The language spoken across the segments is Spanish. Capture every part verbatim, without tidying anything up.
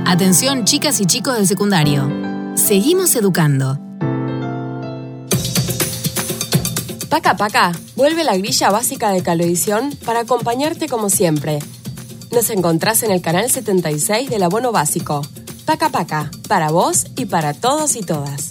Atención, chicas y chicos del secundario. Seguimos educando. Paca Paca, vuelve la grilla básica de Cablevisión para acompañarte como siempre. Nos encontrás en el canal setenta y seis del abono básico. Paca Paca, para vos y para todos y todas.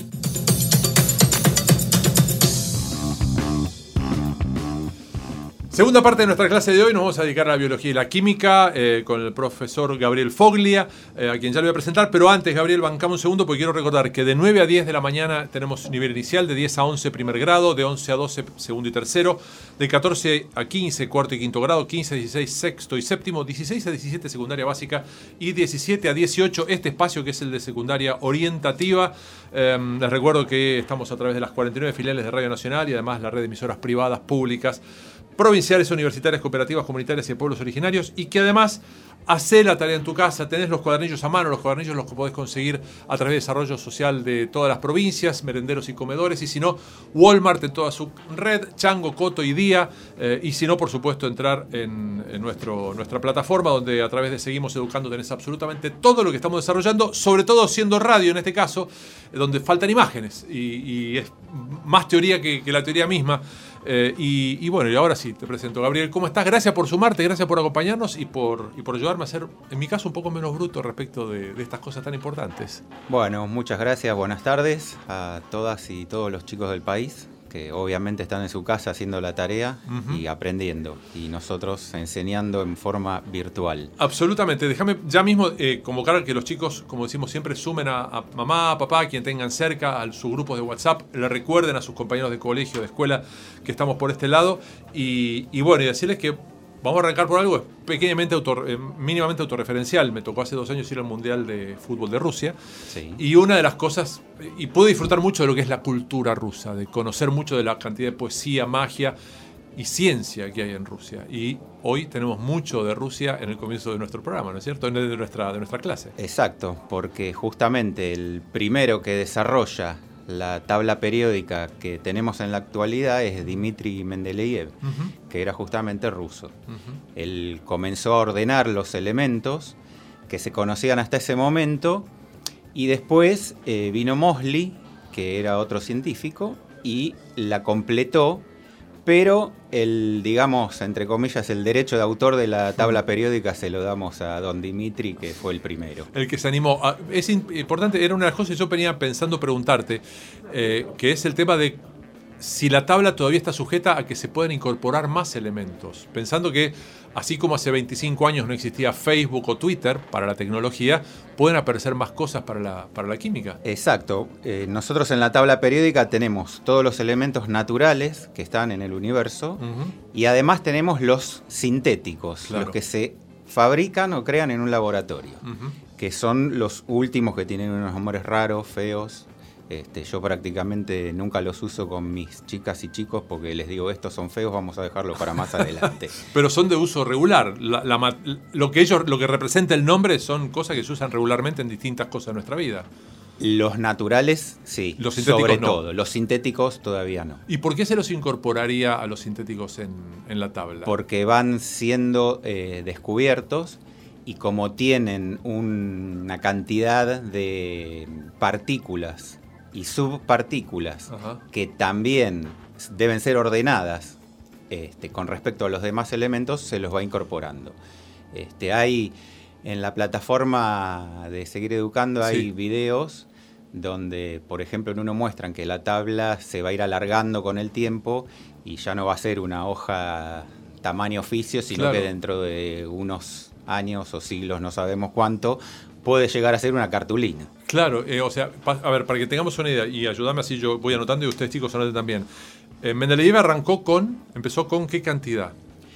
Segunda parte de nuestra clase de hoy, nos vamos a dedicar a la biología y la química eh, con el profesor Gabriel Foglia, eh, a quien ya le voy a presentar. Pero antes, Gabriel, bancame un segundo porque quiero recordar que de nueve a diez de la mañana tenemos nivel inicial, de diez a once primer grado, de once a doce segundo y tercero, de catorce a quince cuarto y quinto grado, quince a dieciséis sexto y séptimo, dieciséis a diecisiete secundaria básica y diecisiete a dieciocho este espacio que es el de secundaria orientativa. Eh, les recuerdo que estamos a través de las cuarenta y nueve filiales de Radio Nacional y además la red de emisoras privadas, públicas, provinciales, universitarias, cooperativas, comunitarias y de pueblos originarios, y que además hacé la tarea en tu casa, tenés los cuadernillos a mano, los cuadernillos los que podés conseguir a través de desarrollo social de todas las provincias, merenderos y comedores, y si no, Walmart en toda su red, Chango, Coto y Día, eh, y si no, por supuesto, entrar en, en nuestro, nuestra plataforma, donde a través de Seguimos Educando tenés absolutamente todo lo que estamos desarrollando, sobre todo siendo radio en este caso, donde faltan imágenes, y, y es más teoría que, que la teoría misma. Eh, y, y bueno, y ahora sí, te presento, Gabriel. ¿Cómo estás? Gracias por sumarte, gracias por acompañarnos y por, y por ayudarme a ser, en mi caso, un poco menos bruto respecto de, de estas cosas tan importantes. Bueno, muchas gracias, buenas tardes a todas y todos los chicos del país, que obviamente están en su casa haciendo la tarea uh-huh. y aprendiendo, y nosotros enseñando en forma virtual. Absolutamente. Déjame ya mismo eh, convocar a que los chicos, como decimos siempre, sumen a, a mamá, a papá, a quien tengan cerca, a sus grupos de WhatsApp, le recuerden a sus compañeros de colegio, de escuela, que estamos por este lado, y, y bueno, y decirles que vamos a arrancar por algo pequeñamente, autor, eh, mínimamente autorreferencial. Me tocó hace dos años ir al Mundial de Fútbol de Rusia. Sí. Y una de las cosas, y pude disfrutar mucho de lo que es la cultura rusa, de conocer mucho de la cantidad de poesía, magia y ciencia que hay en Rusia. Y hoy tenemos mucho de Rusia en el comienzo de nuestro programa, ¿no es cierto? De nuestra, de nuestra clase. Exacto, porque justamente el primero que desarrolla la tabla periódica que tenemos en la actualidad es Dmitri Mendeleev, uh-huh. que era justamente ruso. Uh-huh. Él comenzó a ordenar los elementos que se conocían hasta ese momento, y después eh, vino Mosley, que era otro científico, y la completó, pero el, digamos, entre comillas, el derecho de autor de la tabla periódica se lo damos a don Dmitri, que fue el primero. El que se animó. A, es importante, era una de las cosas que yo venía pensando preguntarte, eh, que es el tema de si la tabla todavía está sujeta a que se puedan incorporar más elementos. Pensando que, así como hace veinticinco años no existía Facebook o Twitter para la tecnología, pueden aparecer más cosas para la, para la química. Exacto. Eh, nosotros en la tabla periódica tenemos todos los elementos naturales que están en el universo, uh-huh. y además tenemos los sintéticos, claro. los que se fabrican o crean en un laboratorio, uh-huh. que son los últimos, que tienen unos nombres raros, feos. Este, yo prácticamente nunca los uso con mis chicas y chicos porque les digo, estos son feos, vamos a dejarlo para más adelante. Pero son de uso regular. La, la, lo que ellos, lo que representa el nombre son cosas que se usan regularmente en distintas cosas de nuestra vida. Los naturales, sí, los sintéticos sobre no. todo. Los sintéticos todavía no. ¿Y por qué se los incorporaría a los sintéticos en, en la tabla? Porque van siendo eh, descubiertos, y como tienen un, una cantidad de partículas y subpartículas, ajá. que también deben ser ordenadas este, con respecto a los demás elementos, se los va incorporando. Este, hay en la plataforma de Seguir Educando, sí. hay videos donde, por ejemplo, en uno muestran que la tabla se va a ir alargando con el tiempo y ya no va a ser una hoja tamaño oficio, sino claro. que dentro de unos años o siglos, no sabemos cuánto, puede llegar a ser una cartulina. Claro, eh, o sea, pa, a ver, para que tengamos una idea, y ayúdame así, yo voy anotando y ustedes chicos anoten también. Eh, Mendeleev arrancó con, empezó con ¿qué cantidad?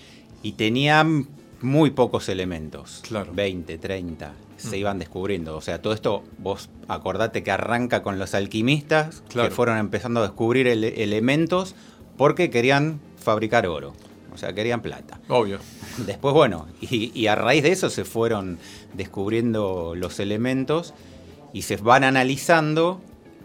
Y tenía muy pocos elementos, claro. veinte, treinta, se mm. iban descubriendo. O sea, todo esto, vos acordate que arranca con los alquimistas, claro. que fueron empezando a descubrir ele- elementos porque querían fabricar oro. O sea, querían plata. Obvio. Después, bueno, y, y a raíz de eso se fueron descubriendo los elementos y se van analizando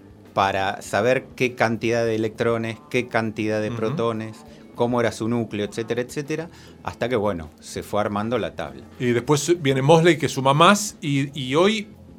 para saber qué cantidad de electrones, qué cantidad de uh-huh. protones, cómo era su núcleo, etcétera, etcétera, hasta que, bueno, se fue armando la tabla. Y después viene Mosley, que suma más, y, y hoy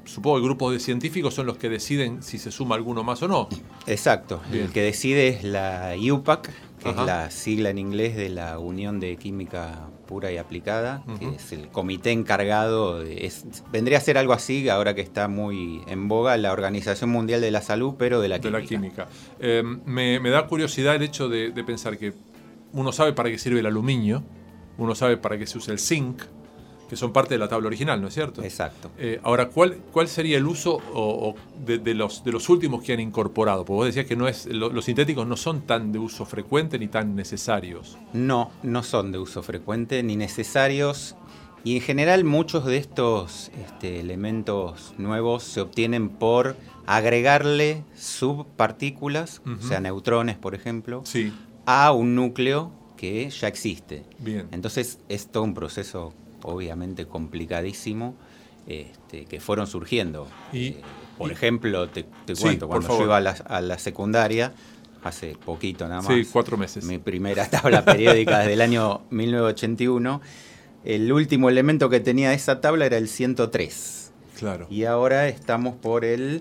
supongo que grupos de científicos son los que deciden si se suma alguno más o no. Exacto. Bien. El que decide es la U P A C, que Ajá. es la sigla en inglés de la Unión de Química Pura y Aplicada, uh-huh. que es el comité encargado, de, es, vendría a ser algo así, ahora que está muy en boga, la Organización Mundial de la Salud, pero de la de química. La química. Eh, me, me da curiosidad el hecho de, de pensar que uno sabe para qué sirve el aluminio, uno sabe para qué se usa el zinc, que son parte de la tabla original, ¿no es cierto? Exacto. Eh, ahora, ¿cuál, ¿cuál sería el uso o, o de, de, los, de los últimos que han incorporado? Porque vos decías que no es, lo, los sintéticos no son tan de uso frecuente ni tan necesarios. No, no son de uso frecuente ni necesarios. Y en general muchos de estos este, elementos nuevos se obtienen por agregarle subpartículas, uh-huh. o sea, neutrones, por ejemplo, sí. a un núcleo que ya existe. Bien. Entonces es todo un proceso obviamente complicadísimo, este, que fueron surgiendo. Y, eh, por y, ejemplo, te, te sí, cuento, cuando yo iba a la, a la secundaria, hace poquito nada más. Sí, cuatro meses. Mi primera tabla periódica desde el año mil novecientos ochenta y uno, el último elemento que tenía esa tabla era el ciento tres. Claro. Y ahora estamos por el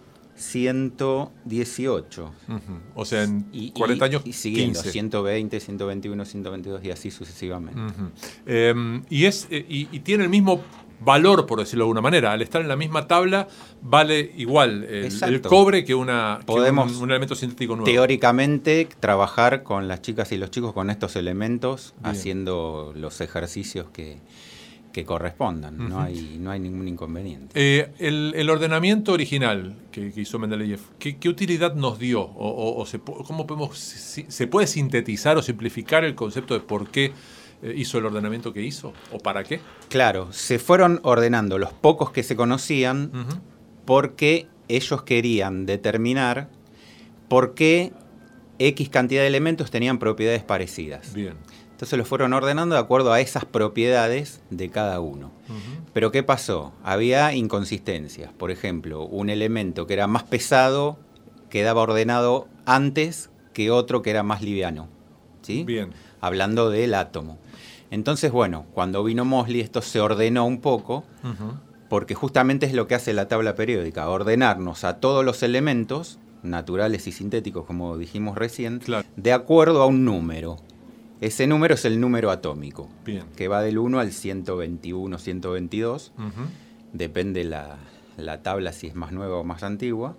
ciento dieciocho. Uh-huh. O sea, en y, cuarenta años, y siguiendo, quince. ciento veinte, ciento veintiuno, ciento veintidós y así sucesivamente. Uh-huh. eh, y, es, eh, y, y tiene el mismo valor, por decirlo de alguna manera. Al estar en la misma tabla, vale igual el, el cobre que, una, Podemos que un, un elemento sintético nuevo. Teóricamente, trabajar con las chicas y los chicos con estos elementos, Bien. haciendo los ejercicios que, que correspondan. Uh-huh. No hay, no hay ningún inconveniente. Eh, el, el ordenamiento original que, que hizo Mendeleev, ¿qué, qué utilidad nos dio? O, o, o se, ¿Cómo podemos, si, se puede sintetizar o simplificar el concepto de por qué hizo el ordenamiento que hizo? ¿O para qué? Claro, se fueron ordenando los pocos que se conocían, uh-huh. porque ellos querían determinar por qué X cantidad de elementos tenían propiedades parecidas. Bien. Entonces los fueron ordenando de acuerdo a esas propiedades de cada uno. Uh-huh. Pero ¿qué pasó? Había inconsistencias. Por ejemplo, un elemento que era más pesado quedaba ordenado antes que otro que era más liviano. ¿Sí? Bien. Hablando del átomo. Entonces, bueno, cuando vino Moseley esto se ordenó un poco, uh-huh. porque justamente es lo que hace la tabla periódica, ordenarnos a todos los elementos, naturales y sintéticos, como dijimos recién, claro. de acuerdo a un número. Ese número es el número atómico, Bien. que va del uno al ciento veintiuno, ciento veintidós, uh-huh. depende la, la tabla si es más nueva o más antigua,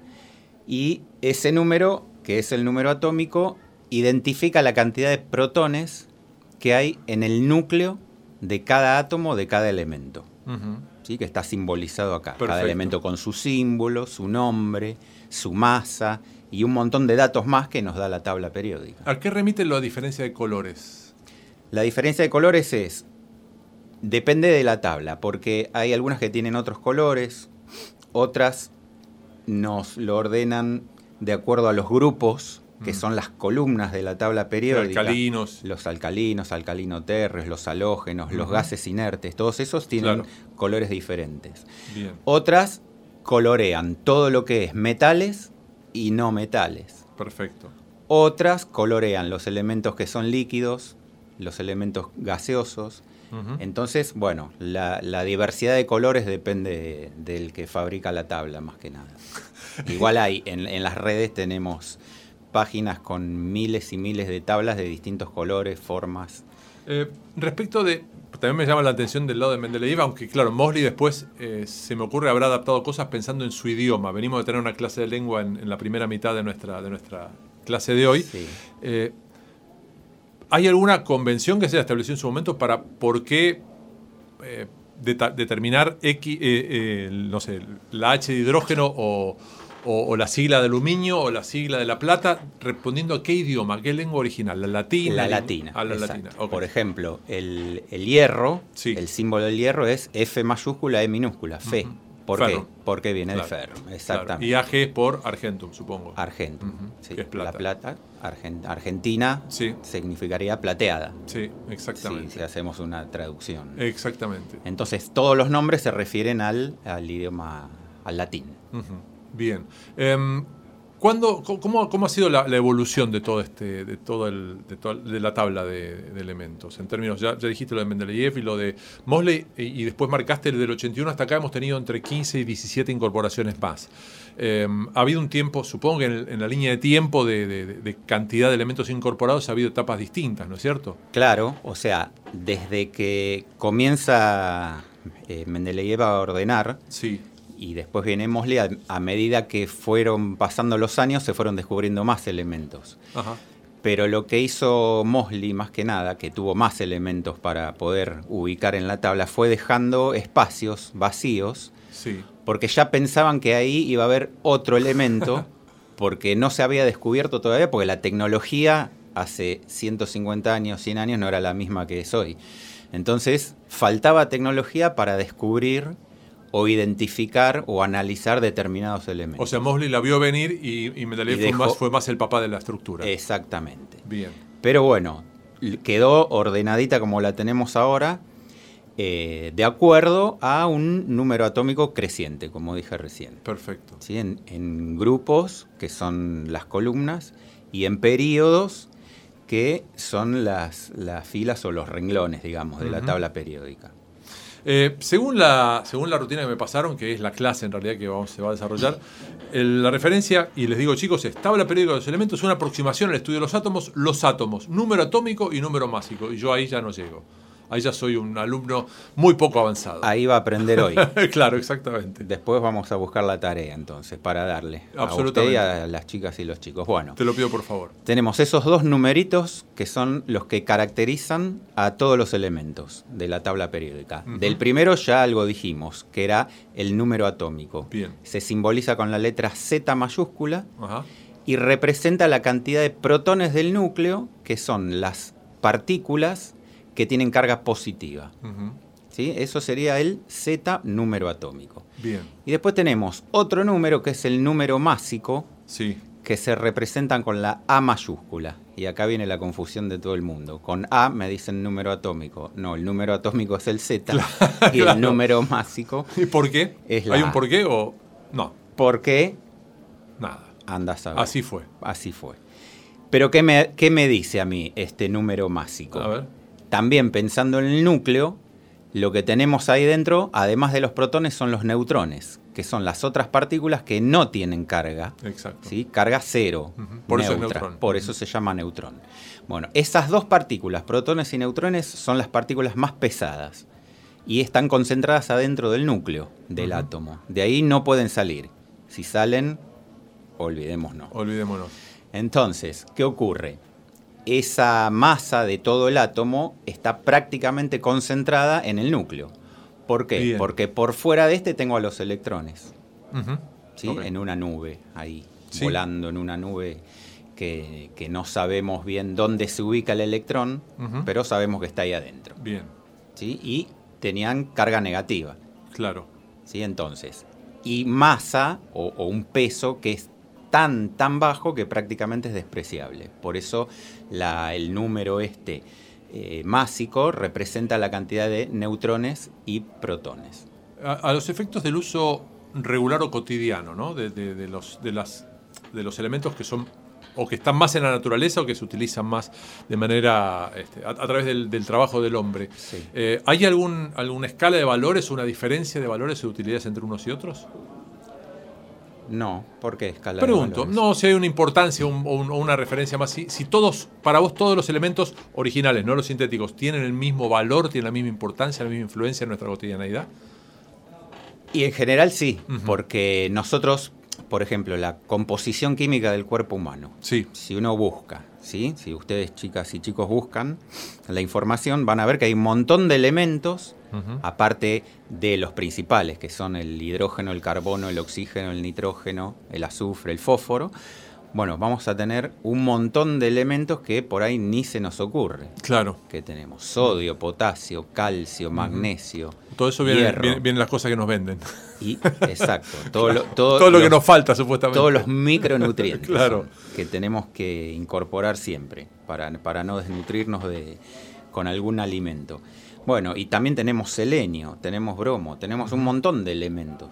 y ese número, que es el número atómico, identifica la cantidad de protones que hay en el núcleo de cada átomo de cada elemento. Uh-huh. ¿Sí? Que está simbolizado acá. Perfecto. Cada elemento con su símbolo, su nombre, su masa y un montón de datos más que nos da la tabla periódica. ¿A qué remite la diferencia de colores? La diferencia de colores es, depende de la tabla, porque hay algunas que tienen otros colores, otras nos lo ordenan de acuerdo a los grupos, que son las columnas de la tabla periódica. Alcalinos. Los alcalinos, alcalinoterres, los halógenos, uh-huh. los gases inertes, todos esos tienen claro. colores diferentes. Bien. Otras colorean todo lo que es metales y no metales. Perfecto. Otras colorean los elementos que son líquidos, los elementos gaseosos. Uh-huh. Entonces, bueno, la, la diversidad de colores depende de, del que fabrica la tabla, más que nada. Igual hay, en, en las redes tenemos páginas con miles y miles de tablas de distintos colores, formas. Eh, respecto de... También me llama la atención del lado de Mendeleev, aunque claro, Moseley después eh, se me ocurre habrá adaptado cosas pensando en su idioma. Venimos de tener una clase de lengua en, en la primera mitad de nuestra, de nuestra clase de hoy. Sí. Eh, ¿Hay alguna convención que se estableció en su momento para por qué eh, de, determinar X, eh, eh, no sé, la H de hidrógeno o... O, o la sigla de aluminio o la sigla de la plata, respondiendo a qué idioma, a qué lengua original, la latina. La latina. A la exacto. latina. Okay. Por ejemplo, el, el hierro, sí. el símbolo del hierro es F mayúscula, E minúscula, Fe. Uh-huh. ¿Por ferro. qué? Porque viene claro. de ferro, exactamente. Claro. Y A G es por Argentum, supongo. Argentum, uh-huh. sí. Que es plata. La plata, Argent- Argentina, sí. significaría plateada. Sí, exactamente. Sí, si hacemos una traducción. Exactamente. Entonces, todos los nombres se refieren al, al idioma, al latín. Uh-huh. Bien. Eh, ¿Cuándo, cómo, ¿Cómo ha sido la, la evolución de todo este, de todo el, de, toda, de la tabla de, de elementos? En términos, ya, ya dijiste lo de Mendeleev y lo de Mosley, y, y después marcaste el del ochenta y uno hasta acá, hemos tenido entre quince y diecisiete incorporaciones más. Eh, ha habido un tiempo, supongo que en, en la línea de tiempo de, de, de cantidad de elementos incorporados ha habido etapas distintas, ¿no es cierto? Claro, o sea, desde que comienza eh, Mendeleev a ordenar, sí. Y después viene Mosley, a, a medida que fueron pasando los años se fueron descubriendo más elementos. Ajá. Pero lo que hizo Mosley, más que nada, que tuvo más elementos para poder ubicar en la tabla, fue dejando espacios vacíos, sí. Porque ya pensaban que ahí iba a haber otro elemento, porque no se había descubierto todavía, porque la tecnología hace ciento cincuenta años, cien años, no era la misma que es hoy. Entonces, faltaba tecnología para descubrir o identificar o analizar determinados elementos. O sea, Mosley la vio venir y, y Mendeleev fue, más, fue más el papá de la estructura. Exactamente. Bien. Pero bueno, quedó ordenadita como la tenemos ahora, eh, de acuerdo a un número atómico creciente, como dije recién. Perfecto. ¿Sí? En, en grupos, que son las columnas, y en períodos, que son las, las filas o los renglones, digamos, de uh-huh. la tabla periódica. Eh, según, la, según la rutina que me pasaron, que es la clase en realidad que vamos, se va a desarrollar, el, la referencia, y les digo chicos, es tabla periódica de los elementos, es una aproximación al estudio de los átomos, los átomos, número atómico y número másico, y yo ahí ya no llego. Ahí ya soy un alumno muy poco avanzado. Ahí va a aprender hoy. Claro, exactamente. Después vamos a buscar la tarea entonces para darle a usted y a las chicas y los chicos. Bueno, te lo pido por favor. Tenemos esos dos numeritos que son los que caracterizan a todos los elementos de la tabla periódica. Uh-huh. Del primero ya algo dijimos, que era el número atómico. Bien. Se simboliza con la letra Z mayúscula uh-huh. y representa la cantidad de protones del núcleo, que son las partículas que tienen carga positiva. Uh-huh. ¿Sí? Eso sería el Z número atómico. Bien. Y después tenemos otro número que es el número másico, sí. que se representan con la A mayúscula. Y acá viene la confusión de todo el mundo. Con A me dicen número atómico. No, el número atómico es el Z. Claro, y el claro. número másico. ¿Y por qué? Es la ¿Hay un por qué o no? ¿Por qué? Nada. Anda a saber. Así fue. Así fue. Pero ¿qué me, qué me dice a mí este número másico? A ver. También pensando en el núcleo, lo que tenemos ahí dentro, además de los protones, son los neutrones, que son las otras partículas que no tienen carga. Exacto. ¿Sí? Carga cero. Uh-huh. Por neutra, eso es neutrón. Por eso se llama neutrón. Bueno, esas dos partículas, protones y neutrones, son las partículas más pesadas y están concentradas adentro del núcleo del uh-huh. átomo. De ahí no pueden salir. Si salen, olvidémonos. Olvidémonos. Entonces, ¿qué ocurre? Esa masa de todo el átomo está prácticamente concentrada en el núcleo. ¿Por qué? Bien. Porque por fuera de este tengo a los electrones. Uh-huh. ¿Sí? Okay. En una nube, ahí, sí. volando en una nube que, que no sabemos bien dónde se ubica el electrón, uh-huh. pero sabemos que está ahí adentro. Bien. ¿Sí? Y tenían carga negativa. Claro. ¿Sí? Entonces, y masa o, o un peso que es tan, tan bajo que prácticamente es despreciable. Por eso la, el número este eh, másico representa la cantidad de neutrones y protones. A, a los efectos del uso regular o cotidiano, ¿no? de, de, de, los, de, las, de los elementos que son o que están más en la naturaleza o que se utilizan más de manera este, a, a través del, del trabajo del hombre. Sí. Eh, ¿Hay algún, alguna escala de valores o una diferencia de valores o de utilidades entre unos y otros? No, ¿por qué escala Pregunto, de valores? no si hay una importancia un, o, un, o una referencia más. Si, si todos, para vos todos los elementos originales, no los sintéticos, tienen el mismo valor, tienen la misma importancia, la misma influencia en nuestra cotidianeidad. Y en general sí, uh-huh. porque nosotros, por ejemplo, la composición química del cuerpo humano, sí. si uno busca, ¿sí? Si ustedes chicas y chicos buscan la información, van a ver que hay un montón de elementos, uh-huh. aparte de los principales, que son el hidrógeno, el carbono, el oxígeno, el nitrógeno, el azufre, el fósforo. Bueno, vamos a tener un montón de elementos que por ahí ni se nos ocurre. Claro. Que tenemos sodio, potasio, calcio, uh-huh. magnesio, todo eso viene, hierro. Viene, viene las cosas que nos venden. Y, exacto. Todo lo, todo, todo lo los, que nos falta, supuestamente. Todos los micronutrientes claro. que tenemos que incorporar siempre para, para no desnutrirnos de, con algún alimento. Bueno, y también tenemos selenio, tenemos bromo, tenemos un montón de elementos.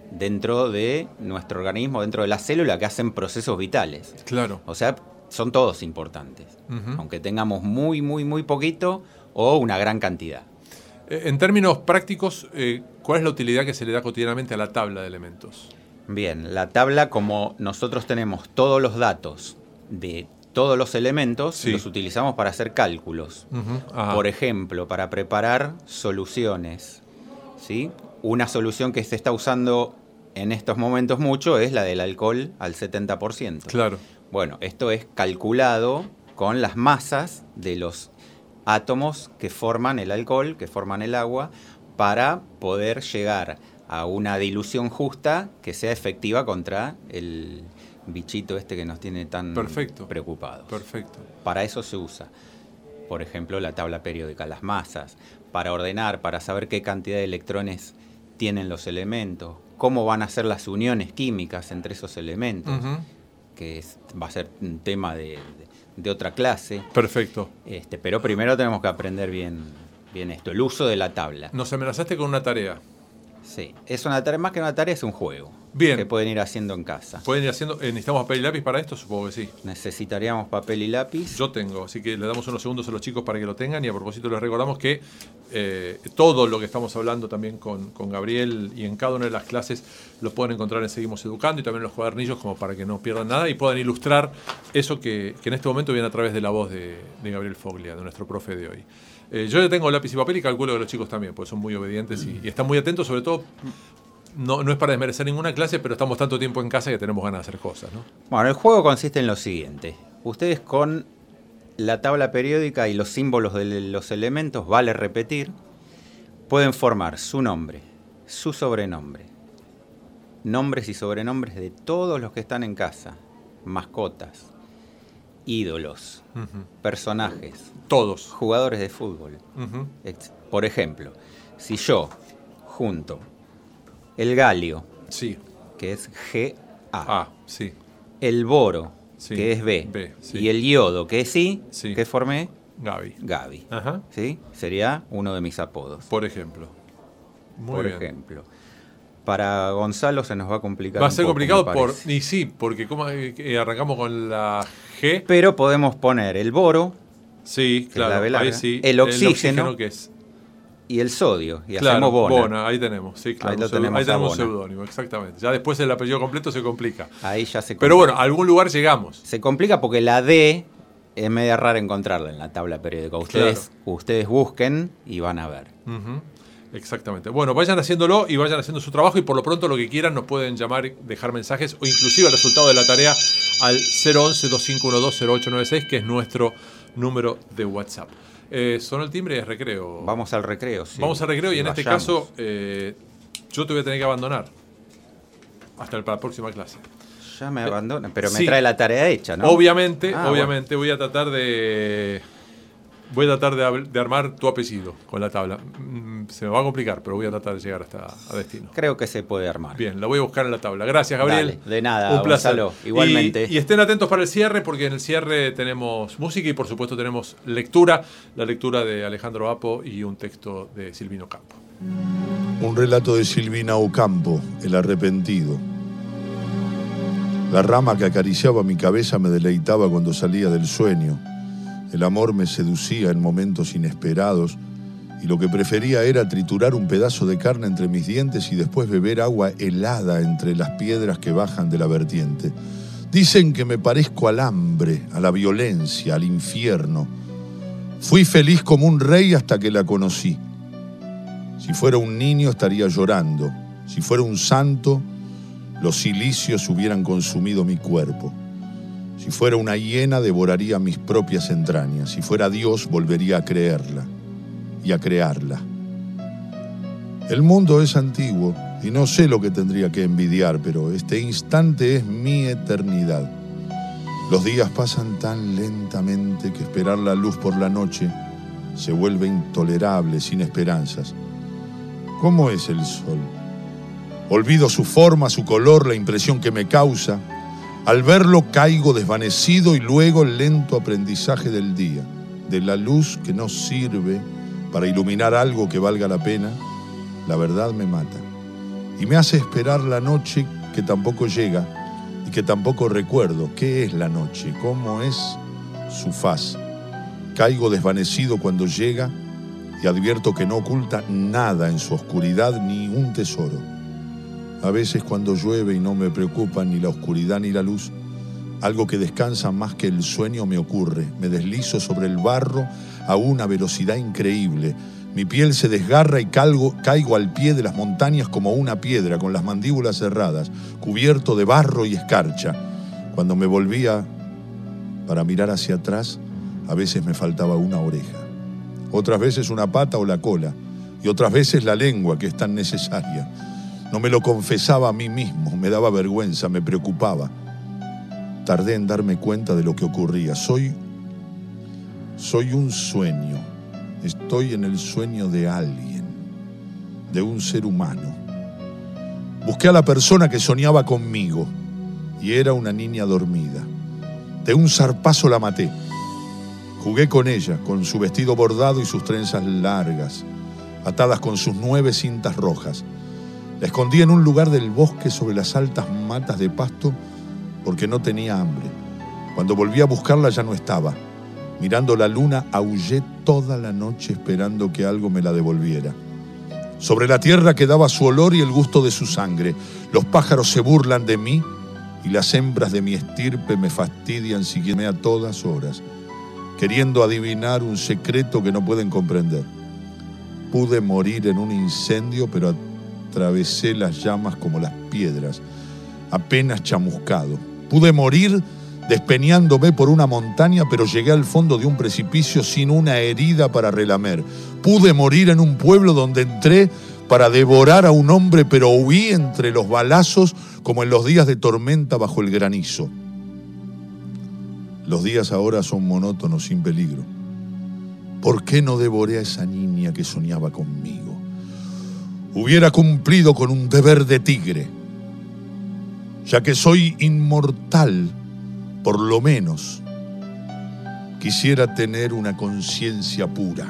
dentro de nuestro organismo, dentro de la célula, que hacen procesos vitales. Claro. O sea, son todos importantes, uh-huh. aunque tengamos muy, muy, muy poquito o una gran cantidad. En términos prácticos, eh, ¿cuál es la utilidad que se le da cotidianamente a la tabla de elementos? Bien, la tabla, como nosotros tenemos todos los datos de todos los elementos, sí. los utilizamos para hacer cálculos. Uh-huh. Por ejemplo, para preparar soluciones, ¿sí? Una solución que se está usando en estos momentos mucho es la del alcohol al setenta por ciento. Claro. Bueno, esto es calculado con las masas de los átomos que forman el alcohol, que forman el agua, para poder llegar a una dilución justa que sea efectiva contra el bichito este que nos tiene tan Perfecto. preocupados. Perfecto. Para eso se usa, por ejemplo, la tabla periódica, las masas, para ordenar, para saber qué cantidad de electrones tienen los elementos, cómo van a ser las uniones químicas entre esos elementos, uh-huh. que es, va a ser un tema de, de, de otra clase. Perfecto. Este, pero primero tenemos que aprender bien, bien esto, el uso de la tabla. Nos amenazaste con una tarea. Sí, es una tarea, más que una tarea, es un juego. Bien. Que pueden ir haciendo en casa. ¿Pueden ir haciendo? Eh, ¿Necesitamos papel y lápiz para esto? Supongo que sí. Necesitaríamos papel y lápiz. Yo tengo, así que le damos unos segundos a los chicos para que lo tengan, y a propósito les recordamos que eh, todo lo que estamos hablando también con, con Gabriel y en cada una de las clases lo pueden encontrar en Seguimos Educando y también en los cuadernillos, como para que no pierdan nada y puedan ilustrar eso que, que en este momento viene a través de la voz de, de Gabriel Foglia, de nuestro profe de hoy. Eh, yo ya tengo lápiz y papel y calculo que los chicos también, porque son muy obedientes y, y están muy atentos, sobre todo. No, no es para desmerecer ninguna clase, pero estamos tanto tiempo en casa que tenemos ganas de hacer cosas, ¿no? Bueno, el juego consiste en lo siguiente. Ustedes con la tabla periódica y los símbolos de los elementos, vale repetir, pueden formar su nombre, su sobrenombre, nombres y sobrenombres de todos los que están en casa, mascotas, ídolos, uh-huh. personajes, todos, jugadores de fútbol. Uh-huh. Por ejemplo, si yo junto el galio, sí. que es G A, ah, sí. el boro, sí. que es B, B sí. y el yodo, que es I, sí. que formé Gaby. Gaby. Ajá. ¿Sí? Sería uno de mis apodos. Por ejemplo. Muy por bien. ejemplo. Para Gonzalo se nos va a complicar. Va a ser un poco, complicado por. Y sí, porque como eh, arrancamos con la G. Pero podemos poner el boro. Sí, claro. Es la velarga, ahí sí. El oxígeno. El oxígeno que es. Y el sodio, y claro, hacemos Bona. Bona, ahí tenemos, sí, claro. Ahí lo tenemos, ahí tenemos un seudónimo, exactamente. Ya después el apellido completo se complica. Ahí ya se complica. Pero bueno, a algún lugar llegamos. Se complica porque la D es media rara encontrarla en la tabla periódica. Ustedes, claro. ustedes busquen y van a ver. Uh-huh. Exactamente. Bueno, vayan haciéndolo y vayan haciendo su trabajo y por lo pronto lo que quieran nos pueden llamar, dejar mensajes o inclusive el resultado de la tarea al cero once, dos cinco uno dos, cero ocho nueve seis, que es nuestro número de WhatsApp. Eh, sonó el timbre y es recreo. Vamos al recreo, sí. Vamos al recreo y en Vayamos. este caso eh, yo te voy a tener que abandonar hasta la próxima clase. Ya me abandonan, pero me sí. trae la tarea hecha, ¿no? Obviamente, ah, obviamente bueno. voy a tratar de voy a tratar de, de armar tu apellido con la tabla. Se me va a complicar, pero voy a tratar de llegar hasta a destino. Creo que se puede armar. Bien, la voy a buscar en la tabla. Gracias, Gabriel. Dale, de nada, un placer. Gonzalo, igualmente. Y, y estén atentos para el cierre, porque en el cierre tenemos música y por supuesto tenemos lectura, la lectura de Alejandro Apo y un texto de Silvino Campo. Un relato de Silvina Ocampo, El arrepentido. La rama que acariciaba mi cabeza me deleitaba cuando salía del sueño. El amor me seducía en momentos inesperados y lo que prefería era triturar un pedazo de carne entre mis dientes y después beber agua helada entre las piedras que bajan de la vertiente. Dicen que me parezco al hambre, a la violencia, al infierno. Fui feliz como un rey hasta que la conocí. Si fuera un niño estaría llorando. Si fuera un santo, los cilicios hubieran consumido mi cuerpo. Si fuera una hiena, devoraría mis propias entrañas. Si fuera Dios, volvería a creerla y a crearla. El mundo es antiguo y no sé lo que tendría que envidiar, pero este instante es mi eternidad. Los días pasan tan lentamente que esperar la luz por la noche se vuelve intolerable, sin esperanzas. ¿Cómo es el sol? Olvido su forma, su color, la impresión que me causa. Al verlo caigo desvanecido y luego el lento aprendizaje del día, de la luz que no sirve para iluminar algo que valga la pena, la verdad me mata. y me hace esperar la noche que tampoco llega y que tampoco recuerdo. ¿Qué es la noche? ¿Cómo es su faz? Caigo desvanecido cuando llega y advierto que no oculta nada en su oscuridad ni un tesoro. A veces cuando llueve y no me preocupa ni la oscuridad ni la luz, algo que descansa más que el sueño me ocurre. Me deslizo sobre el barro a una velocidad increíble. Mi piel se desgarra y calgo, caigo al pie de las montañas como una piedra, con las mandíbulas cerradas, cubierto de barro y escarcha. Cuando me volvía para mirar hacia atrás, a veces me faltaba una oreja, otras veces una pata o la cola, y otras veces la lengua, que es tan necesaria. No me lo confesaba a mí mismo, me daba vergüenza, me preocupaba. Tardé en darme cuenta de lo que ocurría. Soy, soy un sueño. Estoy en el sueño de alguien, de un ser humano. Busqué a la persona que soñaba conmigo y era una niña dormida. De un zarpazo la maté. Jugué con ella, con su vestido bordado y sus trenzas largas, atadas con sus nueve cintas rojas. La escondí en un lugar del bosque sobre las altas matas de pasto porque no tenía hambre. Cuando volví a buscarla ya no estaba. Mirando la luna, aullé toda la noche esperando que algo me la devolviera. Sobre la tierra quedaba su olor y el gusto de su sangre. Los pájaros se burlan de mí y las hembras de mi estirpe me fastidian siguiéndome a todas horas, queriendo adivinar un secreto que no pueden comprender. Pude morir en un incendio, pero atravesé las llamas como las piedras, apenas chamuscado. Pude morir despeñándome por una montaña, pero llegué al fondo de un precipicio sin una herida para relamer. Pude morir en un pueblo donde entré para devorar a un hombre, pero huí entre los balazos como en los días de tormenta bajo el granizo. Los días ahora son monótonos, sin peligro. ¿Por qué no devoré a esa niña que soñaba conmigo? Hubiera cumplido con un deber de tigre. Ya que soy inmortal, por lo menos quisiera tener una conciencia pura.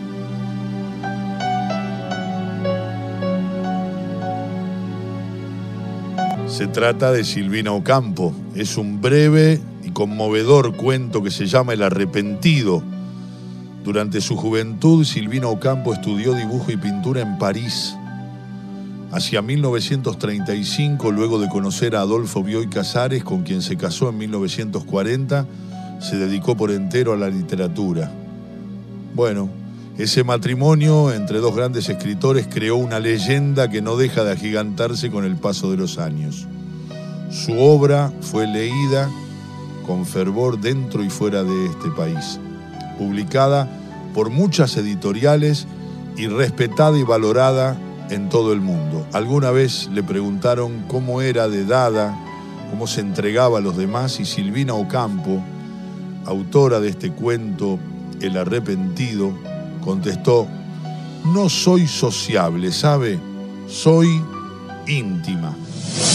Se trata de Silvina Ocampo. Es un breve y conmovedor cuento que se llama El Arrepentido. Durante su juventud, Silvina Ocampo estudió dibujo y pintura en París. Hacia mil novecientos treinta y cinco, luego de conocer a Adolfo Bioy Casares, con quien se casó en mil novecientos cuarenta, se dedicó por entero a la literatura. Bueno, ese matrimonio entre dos grandes escritores creó una leyenda que no deja de agigantarse con el paso de los años. Su obra fue leída con fervor dentro y fuera de este país, publicada por muchas editoriales y respetada y valorada en todo el mundo. Alguna vez le preguntaron cómo era de dada, cómo se entregaba a los demás, y Silvina Ocampo, autora de este cuento, El Arrepentido, contestó: no soy sociable, ¿sabe? Soy íntima.